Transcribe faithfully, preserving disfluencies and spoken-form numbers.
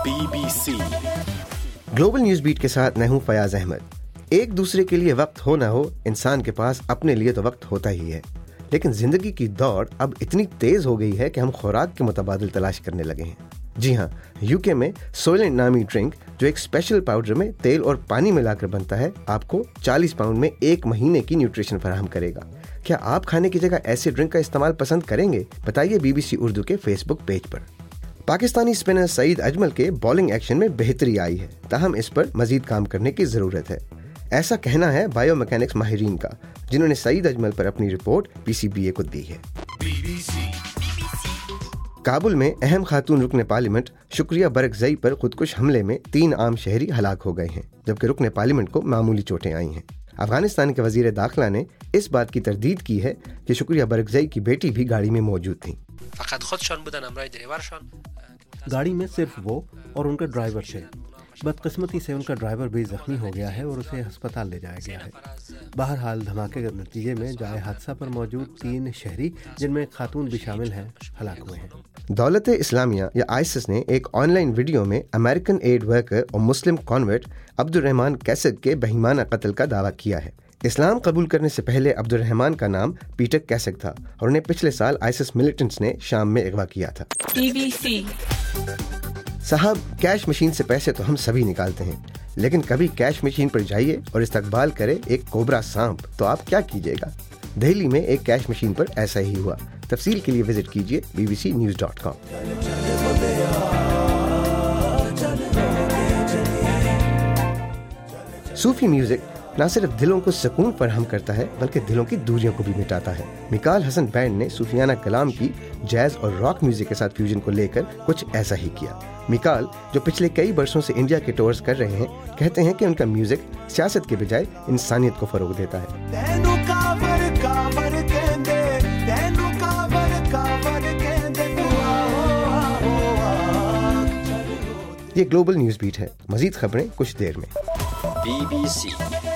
Be B C global news beat کے ساتھ میں ہوں فیاض احمد. ایک دوسرے کے لیے وقت ہو نہ ہو، انسان کے پاس اپنے لیے تو وقت ہوتا ہی ہے، لیکن زندگی کی دوڑ اب اتنی تیز ہو گئی ہے کہ ہم خوراک کے متبادل تلاش کرنے لگے ہیں. جی ہاں، یو کے میں سوئلنٹ نامی ڈرنک جو ایک اسپیشل پاؤڈر میں تیل اور پانی ملا کر بنتا ہے، آپ کو چالیس پاؤنڈ میں ایک مہینے کی نیوٹریشن فراہم کرے گا. کیا آپ کھانے کی جگہ ایسے ڈرنک کا استعمال پسند کریں گے؟ بتائیے بی بی سی اردو کے فیس بک پیج پر. پاکستانی اسپنر سعید اجمل کے بالنگ ایکشن میں بہتری آئی ہے، تاہم اس پر مزید کام کرنے کی ضرورت ہے. ایسا کہنا ہے بائیو میکینکس ماہرین کا، جنہوں نے سعید اجمل پر اپنی رپورٹ پی سی بی اے کو دی ہے. کابل میں اہم خاتون رکن پارلیمنٹ شکریہ برکزئی پر خودکش حملے میں تین عام شہری ہلاک ہو گئے ہیں، جبکہ رکن پارلیمنٹ کو معمولی چوٹیں آئی ہیں. افغانستان کے وزیر داخلہ نے اس بات کی تردید کی ہے کہ شکریہ برکزئی کی بیٹی بھی گاڑی میں موجود تھیں. فقط خودشان بودن، امرای ڈرایورشان گاڑی میں صرف وہ اور ان کا ڈرائیور تھے. بدقسمتی سے ان کا ڈرائیور بھی زخمی ہو گیا ہے اور اسے ہسپتال لے جایا گیا ہے. بہرحال دھماکے کے نتیجے میں جائے حادثہ پر موجود تین شہری، جن میں خاتون بھی شامل ہیں، ہلاک ہوئے ہیں. دولت اسلامیہ یا آئسس نے ایک آن لائن ویڈیو میں امریکن ایڈ ورکر اور مسلم کانورٹ عبد الرحمان کیسک کے بہیمانہ قتل کا دعویٰ کیا ہے. اسلام قبول کرنے سے پہلے عبد الرحمان کا نام پیٹر کیسک تھا اور انہیں پچھلے سال آئسس ملیٹنٹس نے شام میں اغوا کیا تھا. بی بی سی صاحب، کیش مشین سے پیسے تو ہم سبھی نکالتے ہیں، لیکن کبھی کیش مشین پر جائیے اور استقبال کرے ایک کوبرا سانپ، تو آپ کیا کیجیے گا؟ دہلی میں ایک کیش مشین پر ایسا ہی ہوا. تفصیل کے لیے وزٹ کیجیے B B C news dot com. صوفی میوزک نہ صرف دلوں کو سکون فراہم کرتا ہے بلکہ دلوں کی دوریوں کو بھی مٹاتا ہے. میکال حسن بینڈ نے صوفیانہ کلام کی جیز اور راک میوزک کے ساتھ فیوژن کو لے کر کچھ ایسا ہی کیا. میکال، جو پچھلے کئی برسوں سے انڈیا کے ٹورز کر رہے ہیں، کہتے ہیں کہ ان کا میوزک سیاست کے بجائے انسانیت کو فروغ دیتا ہے. یہ گلوبل نیوز بیٹ ہے. مزید خبریں کچھ دیر میں. Be B C